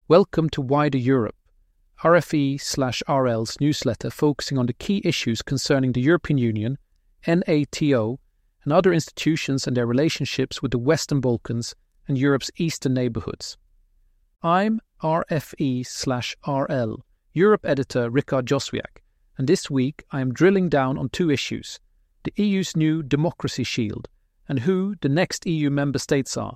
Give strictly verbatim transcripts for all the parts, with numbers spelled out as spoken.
Welcome to Wider Europe, R F E slash R L's newsletter focusing on the key issues concerning the European Union, NATO, and other institutions and their relationships with the Western Balkans and Europe's eastern neighbourhoods. I'm R F E slash R L, Europe editor Rikard Joswiak, and this week I am drilling down on two issues, the E U's new democracy shield and who the next E U member states are.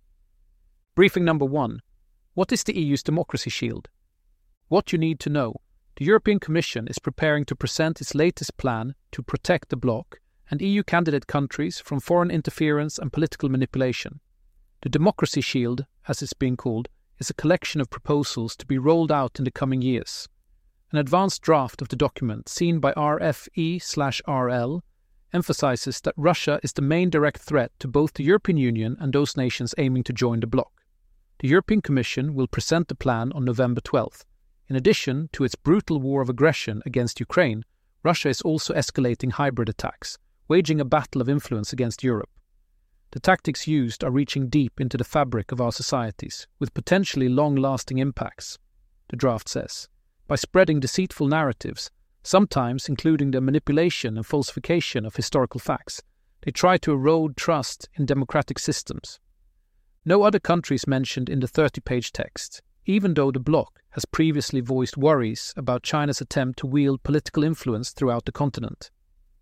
Briefing number one. What is the E U's democracy shield? What you need to know. The European Commission is preparing to present its latest plan to protect the bloc and E U candidate countries from foreign interference and political manipulation. The democracy shield, as it's being called, is a collection of proposals to be rolled out in the coming years. An advanced draft of the document, seen by R F E slash R L, emphasizes that Russia is the main direct threat to both the European Union and those nations aiming to join the bloc. The European Commission will present the plan on November twelfth. In addition to its brutal war of aggression against Ukraine, Russia is also escalating hybrid attacks, waging a battle of influence against Europe. The tactics used are reaching deep into the fabric of our societies, with potentially long-lasting impacts, the draft says, by spreading deceitful narratives, sometimes including the manipulation and falsification of historical facts. They try to erode trust in democratic systems. No other country is mentioned in the thirty-page text, even though the bloc has previously voiced worries about China's attempt to wield political influence throughout the continent.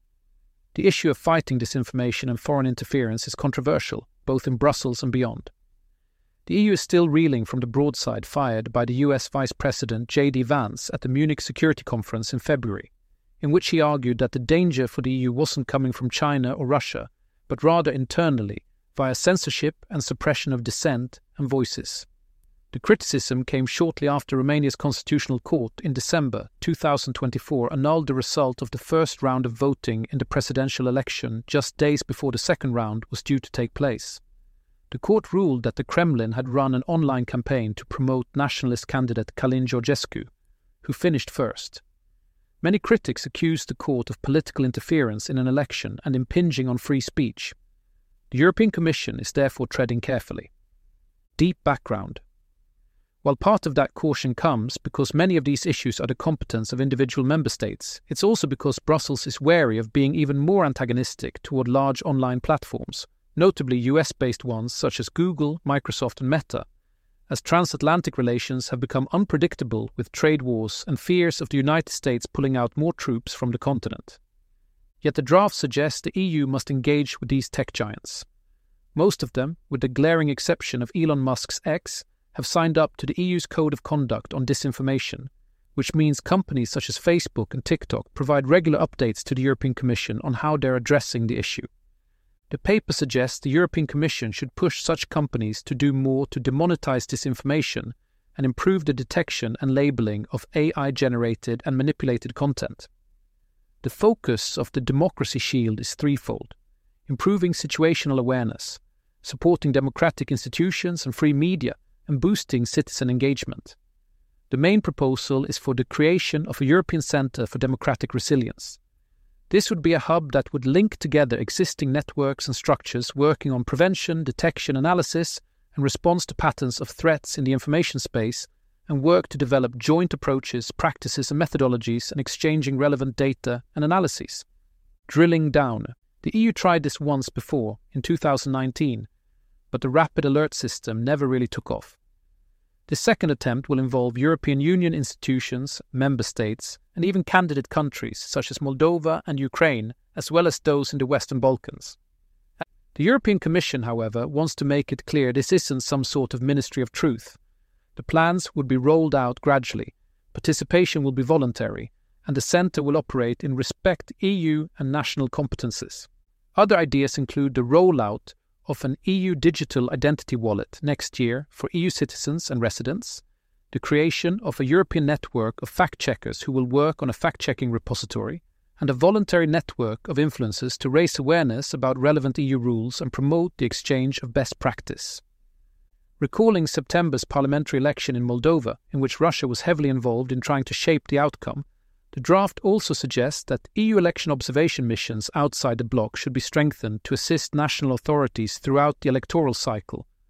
The issue of fighting disinformation and foreign interference is controversial, both in Brussels and beyond. The E U is still reeling from the broadside fired by the U S Vice President J D Vance at the Munich Security Conference in February, in which he argued that the danger for the E U wasn't coming from China or Russia, but rather internally, via censorship and suppression of dissent and voices. The criticism came shortly after Romania's Constitutional Court in December two thousand twenty-four annulled the result of the first round of voting in the presidential election just days before the second round was due to take place. The court ruled that the Kremlin had run an online campaign to promote nationalist candidate Călin Georgescu, who finished first. Many critics accused the court of political interference in an election and impinging on free speech. The European Commission is therefore treading carefully. Deep background. While part of that caution comes because many of these issues are the competence of individual member states, it's also because Brussels is wary of being even more antagonistic toward large online platforms, notably U S-based ones such as Google, Microsoft and Meta, as transatlantic relations have become unpredictable with trade wars and fears of the United States pulling out more troops from the continent. Yet the draft suggests the E U must engage with these tech giants. Most of them, with the glaring exception of Elon Musk's X, have signed up to the E U's Code of Conduct on Disinformation, which means companies such as Facebook and TikTok provide regular updates to the European Commission on how they're addressing the issue. The paper suggests the European Commission should push such companies to do more to demonetize disinformation and improve the detection and labeling of A I-generated and manipulated content. The focus of the democracy shield is threefold: improving situational awareness, supporting democratic institutions and free media, and boosting citizen engagement. The main proposal is for the creation of a European Centre for Democratic Resilience. This would be a hub that would link together existing networks and structures working on prevention, detection, analysis, and response to patterns of threats in the information space, and work to develop joint approaches, practices and methodologies and exchanging relevant data and analyses. Drilling down. The E U tried this once before, in two thousand nineteen, but the rapid alert system never really took off. The second attempt will involve European Union institutions, member states, and even candidate countries such as Moldova and Ukraine, as well as those in the Western Balkans. The European Commission, however, wants to make it clear this isn't some sort of Ministry of Truth. The plans would be rolled out gradually, participation will be voluntary, and the centre will operate in respect E U and national competences. Other ideas include the rollout of an E U digital identity wallet next year for E U citizens and residents, the creation of a European network of fact-checkers who will work on a fact-checking repository, and a voluntary network of influencers to raise awareness about relevant E U rules and promote the exchange of best practice. Recalling September's parliamentary election in Moldova, in which Russia was heavily involved in trying to shape the outcome, the draft also suggests that E U election observation missions outside the bloc should be strengthened to assist national authorities throughout the electoral cycle,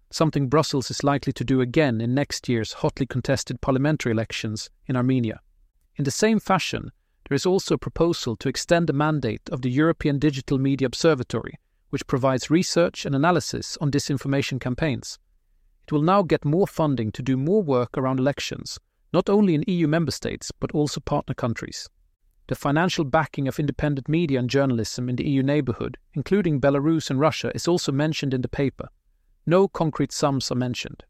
something Brussels is likely to do again in next year's hotly contested parliamentary elections in Armenia. In the same fashion, there is also a proposal to extend the mandate of the European Digital Media Observatory, which provides research and analysis on disinformation campaigns. It will now get more funding to do more work around elections, not only in E U member states but also partner countries. The financial backing of independent media and journalism in the E U neighbourhood, including Belarus and Russia, is also mentioned in the paper. No concrete sums are mentioned.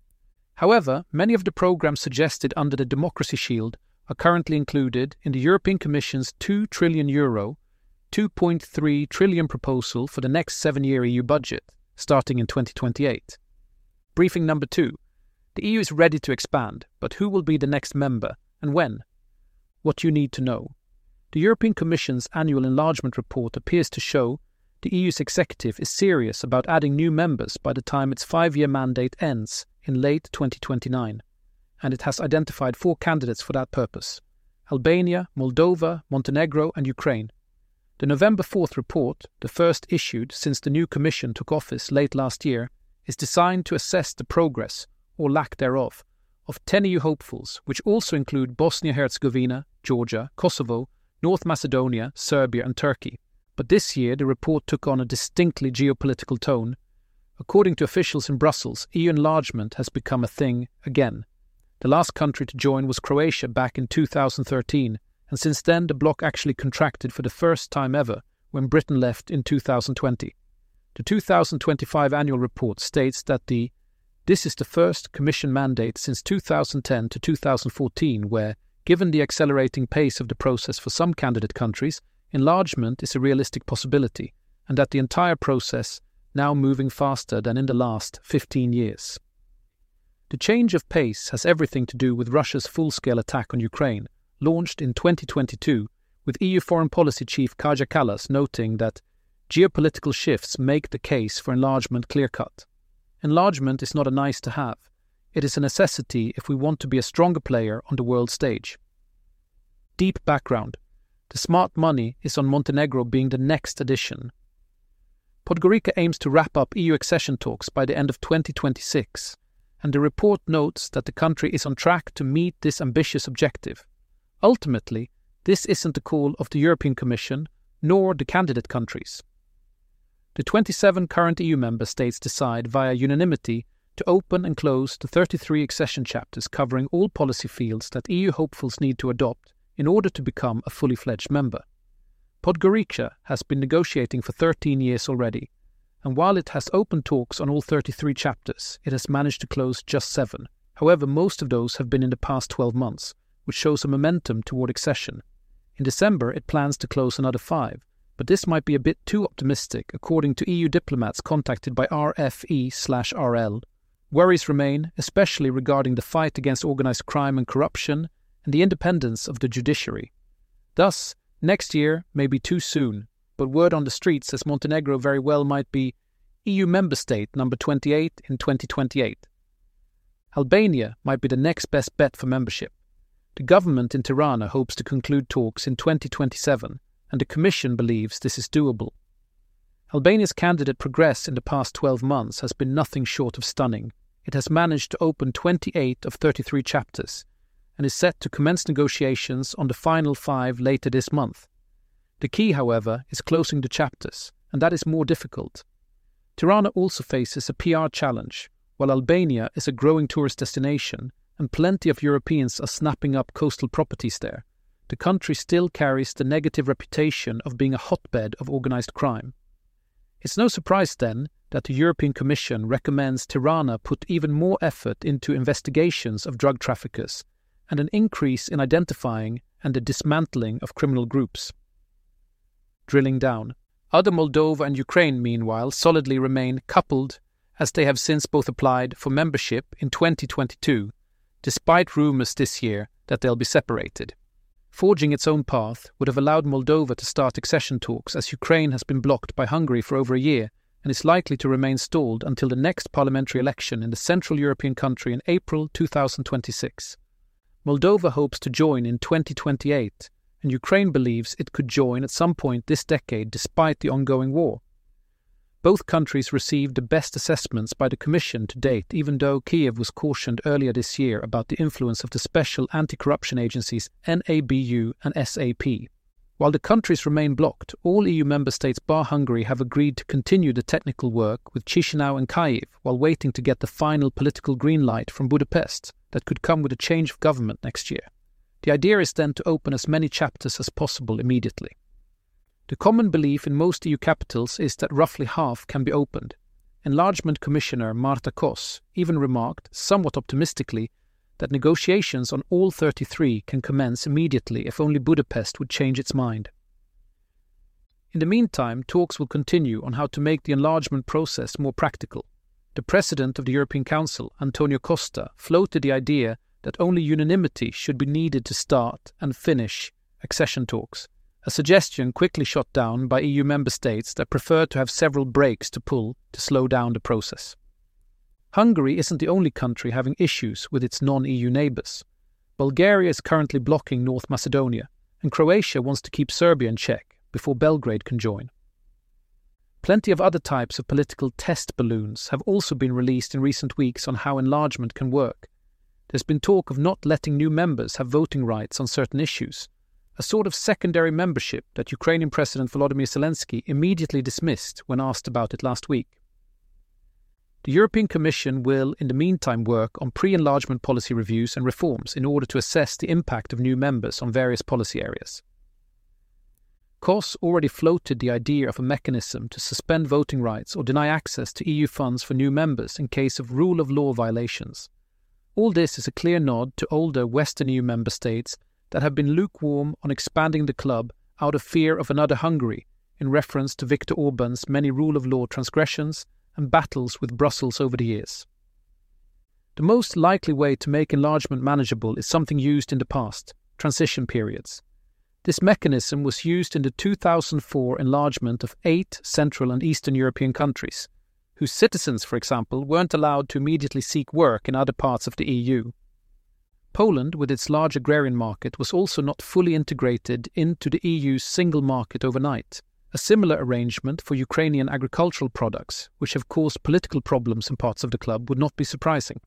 However, many of the programmes suggested under the Democracy Shield are currently included in the European Commission's two trillion euro, two point three trillion proposal for the next seven-year E U budget, starting in twenty twenty-eight. Briefing number two. The E U is ready to expand, but who will be the next member, and when? What you need to know. The European Commission's annual enlargement report appears to show the E U's executive is serious about adding new members by the time its five-year mandate ends in late twenty twenty-nine, and it has identified four candidates for that purpose: Albania, Moldova, Montenegro and Ukraine. The November fourth report, the first issued since the new Commission took office late last year, is designed to assess the progress, or lack thereof, of ten E U hopefuls, which also include Bosnia-Herzegovina, Georgia, Kosovo, North Macedonia, Serbia and Turkey. But this year the report took on a distinctly geopolitical tone. According to officials in Brussels, E U enlargement has become a thing again. The last country to join was Croatia back in two thousand thirteen, and since then the bloc actually contracted for the first time ever when Britain left in two thousand twenty. The two thousand twenty-five annual report states that the This is the first Commission mandate since two thousand ten to two thousand fourteen where, given the accelerating pace of the process for some candidate countries, enlargement is a realistic possibility, and that the entire process now moving faster than in the last fifteen years. The change of pace has everything to do with Russia's full-scale attack on Ukraine, launched in twenty twenty-two, with E U Foreign Policy Chief Kaja Kallas noting that geopolitical shifts make the case for enlargement clear-cut. Enlargement is not a nice-to-have. It is a necessity if we want to be a stronger player on the world stage. Deep background. The smart money is on Montenegro being the next addition. Podgorica aims to wrap up E U accession talks by the end of twenty twenty-six, and the report notes that the country is on track to meet this ambitious objective. Ultimately, this isn't the call of the European Commission, nor the candidate countries. The twenty-seven current E U member states decide via unanimity to open and close the thirty-three accession chapters covering all policy fields that E U hopefuls need to adopt in order to become a fully fledged member. Podgorica has been negotiating for thirteen years already, and while it has opened talks on all thirty-three chapters, it has managed to close just seven. However, most of those have been in the past twelve months, which shows a momentum toward accession. In December, it plans to close another five, but this might be a bit too optimistic, according to E U diplomats contacted by R F E slash R L. Worries remain, especially regarding the fight against organized crime and corruption and the independence of the judiciary. Thus, next year may be too soon, but word on the street says Montenegro very well might be E U member state number twenty-eight in twenty twenty-eight. Albania might be the next best bet for membership. The government in Tirana hopes to conclude talks in twenty twenty-seven, and the Commission believes this is doable. Albania's candidate progress in the past twelve months has been nothing short of stunning. It has managed to open twenty-eight of thirty-three chapters, and is set to commence negotiations on the final five later this month. The key, however, is closing the chapters, and that is more difficult. Tirana also faces a P R challenge. While Albania is a growing tourist destination, and plenty of Europeans are snapping up coastal properties there, the country still carries the negative reputation of being a hotbed of organized crime. It's no surprise, then, that the European Commission recommends Tirana put even more effort into investigations of drug traffickers and an increase in identifying and the dismantling of criminal groups. Drilling down. Other Moldova and Ukraine, meanwhile, solidly remain coupled, as they have since both applied for membership in twenty twenty-two, despite rumours this year that they'll be separated. Forging its own path would have allowed Moldova to start accession talks, as Ukraine has been blocked by Hungary for over a year and is likely to remain stalled until the next parliamentary election in the Central European country in April two thousand twenty-six. Moldova hopes to join in twenty twenty-eight, and Ukraine believes it could join at some point this decade despite the ongoing war. Both countries received the best assessments by the Commission to date, even though Kiev was cautioned earlier this year about the influence of the special anti-corruption agencies N A B U and S A P. While the countries remain blocked, all E U member states bar Hungary have agreed to continue the technical work with Chisinau and Kyiv while waiting to get the final political green light from Budapest that could come with a change of government next year. The idea is then to open as many chapters as possible immediately. The common belief in most E U capitals is that roughly half can be opened. Enlargement Commissioner Marta Kos even remarked, somewhat optimistically, that negotiations on all thirty-three can commence immediately if only Budapest would change its mind. In the meantime, talks will continue on how to make the enlargement process more practical. The President of the European Council, Antonio Costa, floated the idea that only unanimity should be needed to start and finish accession talks, a suggestion quickly shot down by E U member states that prefer to have several brakes to pull to slow down the process. Hungary isn't the only country having issues with its non-E U neighbours. Bulgaria is currently blocking North Macedonia, and Croatia wants to keep Serbia in check before Belgrade can join. Plenty of other types of political test balloons have also been released in recent weeks on how enlargement can work. There's been talk of not letting new members have voting rights on certain issues, a sort of secondary membership that Ukrainian President Volodymyr Zelensky immediately dismissed when asked about it last week. The European Commission will, in the meantime, work on pre-enlargement policy reviews and reforms in order to assess the impact of new members on various policy areas. Kos already floated the idea of a mechanism to suspend voting rights or deny access to E U funds for new members in case of rule of law violations. All this is a clear nod to older Western E U member states that have been lukewarm on expanding the club out of fear of another Hungary, in reference to Viktor Orban's many rule of law transgressions and battles with Brussels over the years. The most likely way to make enlargement manageable is something used in the past, transition periods. This mechanism was used in the two thousand four enlargement of eight Central and Eastern European countries, whose citizens, for example, weren't allowed to immediately seek work in other parts of the E U. Poland, with its large agrarian market, was also not fully integrated into the E U's single market overnight. A similar arrangement for Ukrainian agricultural products, which have caused political problems in parts of the club, would not be surprising.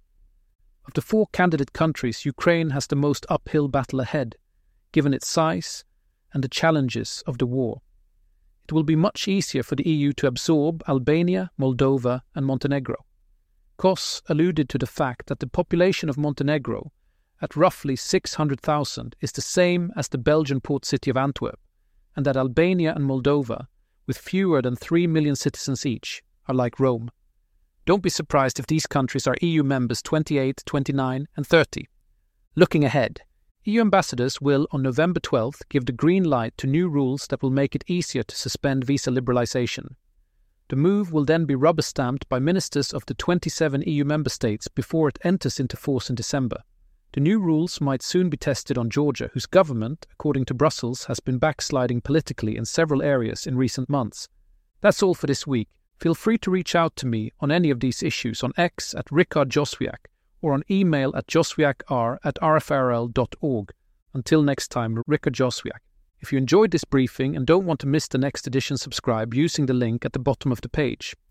Of the four candidate countries, Ukraine has the most uphill battle ahead, given its size and the challenges of the war. It will be much easier for the E U to absorb Albania, Moldova, and Montenegro. Kos alluded to the fact that the population of Montenegro, at roughly six hundred thousand, is the same as the Belgian port city of Antwerp, and that Albania and Moldova, with fewer than three million citizens each, are like Rome. Don't be surprised if these countries are E U members twenty-eight, twenty-nine, and thirty. Looking ahead, E U ambassadors will, on November twelfth, give the green light to new rules that will make it easier to suspend visa liberalization. The move will then be rubber-stamped by ministers of the twenty-seven E U member states before it enters into force in December. The new rules might soon be tested on Georgia, whose government, according to Brussels, has been backsliding politically in several areas in recent months. That's all for this week. Feel free to reach out to me on any of these issues on X at Rikard Joswiak or on email at joswiakr at r f r l dot org. Until next time, Rikard Joswiak. If you enjoyed this briefing and don't want to miss the next edition, subscribe using the link at the bottom of the page.